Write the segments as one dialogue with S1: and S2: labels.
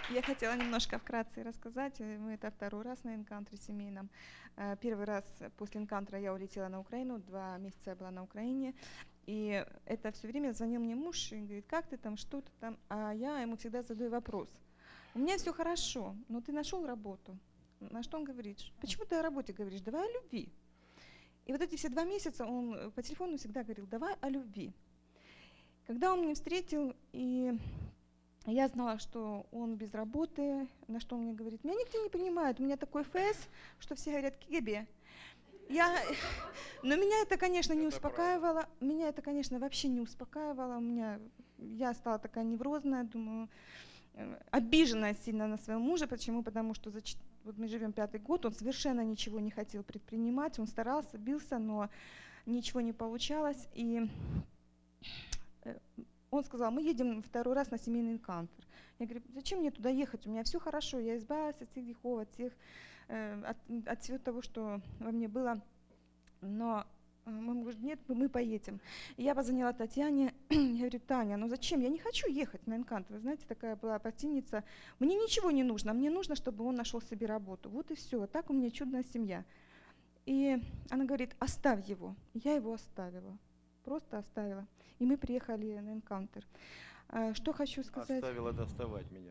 S1: Я хотела немножко вкратце рассказать. Мы это второй раз на энкаунтере семейном. Первый раз после энкаунтера я улетела на Украину, 2 месяца я была на Украине. И это все время звонил мне муж и говорит, как ты там, что ты там. А я ему всегда задаю вопрос. У меня все хорошо, но ты нашел работу. На что он говорит, почему ты о работе говоришь, давай о любви. И вот эти все 2 месяца он по телефону всегда говорил, давай о любви. Когда он меня встретил, и я знала, что он без работы, на что он мне говорит, меня нигде не принимают, у меня такой фэс, что все говорят «кебе». Но меня это, конечно, не успокаивало, меня это, конечно, вообще не успокаивало, я стала такая неврозная, думаю, обиженная сильно на своего мужа. Почему? Потому что вот мы живем 5-й год, он совершенно ничего не хотел предпринимать, он старался, бился, но ничего не получалось. И он сказал, мы едем второй раз на семейный энкаунтер. Я говорю, зачем мне туда ехать? У меня все хорошо, я избавилась от всех грехов, от всего того, что во мне было. Но мама говорит, нет, мы поедем. И я позвонила Татьяне, я говорю, Таня, ну зачем? Я не хочу ехать на энкаунтер. Вы знаете, такая была противница. Мне ничего не нужно, мне нужно, чтобы он нашел себе работу. Вот и все. А так у меня чудная семья. И она говорит, оставь его. Я его оставила. Просто оставила. И мы приехали на энкаунтер. Что хочу сказать?
S2: Оставила доставать меня.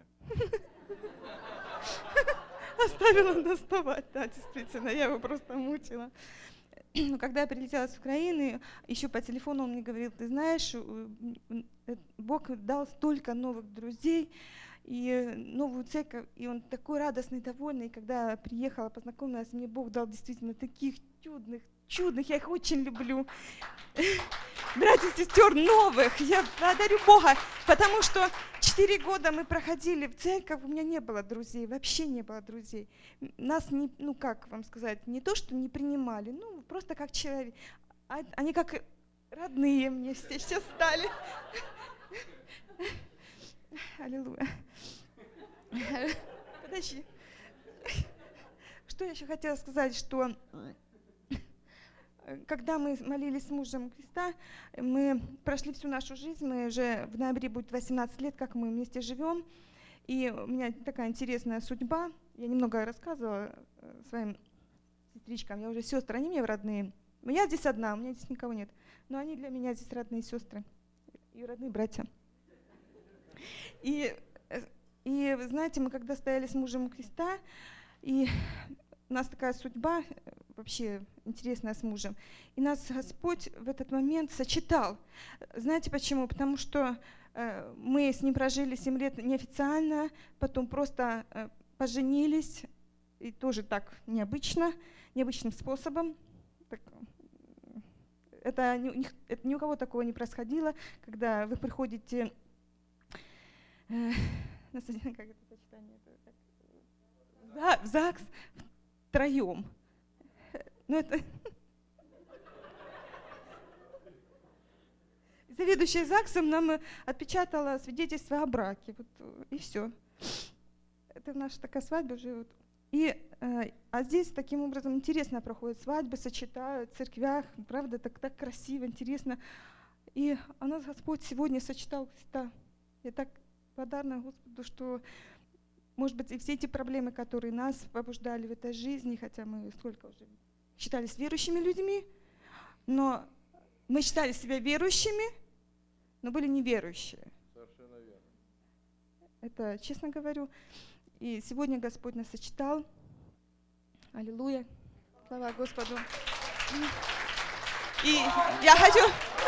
S1: Оставила доставать, да, действительно, я его просто мучила. Но когда я прилетела с Украины, еще по телефону он мне говорил, ты знаешь, Бог дал столько новых друзей и новую церковь, и он такой радостный, довольный. И когда я приехала, познакомилась, мне Бог дал действительно таких чудных, я их очень люблю. Братьев и сестер новых, я благодарю Бога, потому что 4 года мы проходили в церковь, у меня не было друзей, вообще не было друзей. Нас, как вам сказать, не то, что не принимали, просто как человек. Они как родные мне сейчас стали. Аллилуйя. Подожди. Что я еще хотела сказать, что когда мы молились с мужем Христа, мы прошли всю нашу жизнь, мы уже в ноябре будет 18 лет, как мы вместе живем. И у меня такая интересная судьба. Я немного рассказывала своим сестричкам, я уже сестры, они мне родные. Я здесь одна, у меня здесь никого нет. Но они для меня здесь родные сестры и родные братья. И вы знаете, мы когда стояли с мужем Христа, и у нас такая судьба вообще интересная с мужем. И нас Господь в этот момент сочетал. Знаете почему? Потому что мы с ним прожили 7 лет неофициально, потом просто поженились, и тоже так необычным способом. Это ни у кого такого не происходило, когда вы приходите, как это сочетание, в ЗАГС втроем. Заведующая ЗАГСом нам отпечатала свидетельство о браке. И все. Это наша такая свадьба уже. А здесь таким образом интересно проходят свадьбы, сочетают в церквях. Правда, так красиво, интересно. И нас Господь сегодня сочетал Христа. Я так благодарна Господу, что, может быть, и все эти проблемы, которые нас побуждали в этой жизни, хотя мы сколько уже считались верующими людьми, но мы считали себя верующими, но были неверующие.
S2: Совершенно верно.
S1: Это честно говорю. И сегодня Господь нас сочетал. Аллилуйя. Слава Господу. И я хочу...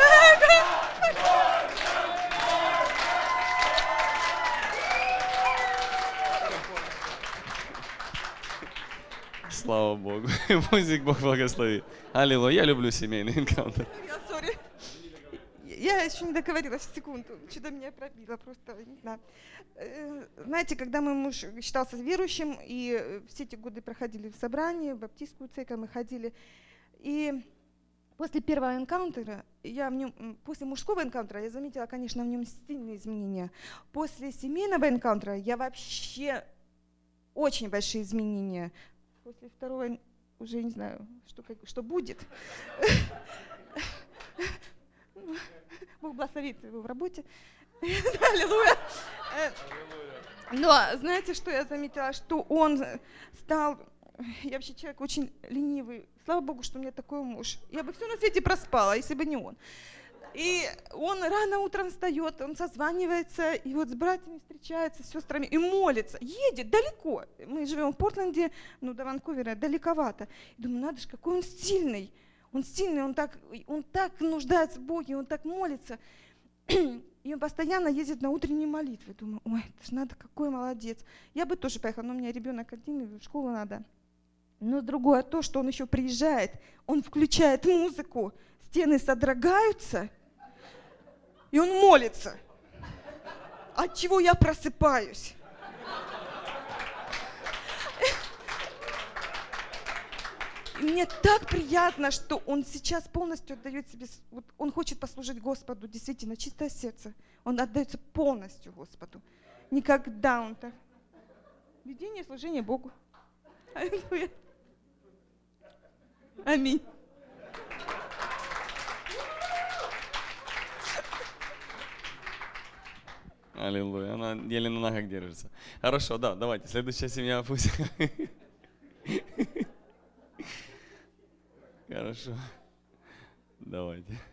S3: Слава Богу. Пусть Бог благословит. Аллилуйя. Я люблю семейный энкаунтер.
S1: Я еще не договорилась, секунду. Что-то меня пробило, просто не знаю. Знаете, когда мой муж считался верующим, и все эти годы проходили в собрании, в баптистскую церковь мы ходили, и после первого энкаунтера, после мужского энкаунтера я заметила, конечно, в нем сильные изменения. После семейного энкаунтера я вообще очень большие изменения. После второго уже не знаю, что будет. Бог благословит его в работе. Аллилуйя. Но знаете, что я заметила? Что он стал... Я вообще человек очень ленивый. Слава Богу, что у меня такой муж. Я бы все на свете проспала, если бы не он. И он рано утром встает, он созванивается, и вот с братьями встречается, с сестрами, и молится. Едет далеко. Мы живем в Портленде, ну, до Ванкувера далековато. И думаю, надо же, какой он сильный. Он сильный, он так нуждается в Боге, он так молится. И он постоянно ездит на утренние молитвы. Думаю, ой, это ж надо, какой молодец. Я бы тоже поехала, но у меня ребенок один, в школу надо. Но другое то, что он еще приезжает, он включает музыку, стены содрогаются, и он молится. От чего я просыпаюсь. И мне так приятно, что он сейчас полностью отдает себе, вот он хочет послужить Господу, действительно, чистое сердце. Он отдается полностью Господу. Никогда он так. Ведение, служение Богу. Аллилуйя. Аминь.
S3: Аллилуйя. Она еле на ногах держится. Хорошо, да, давайте. Следующая семья пусть. Хорошо. Давайте.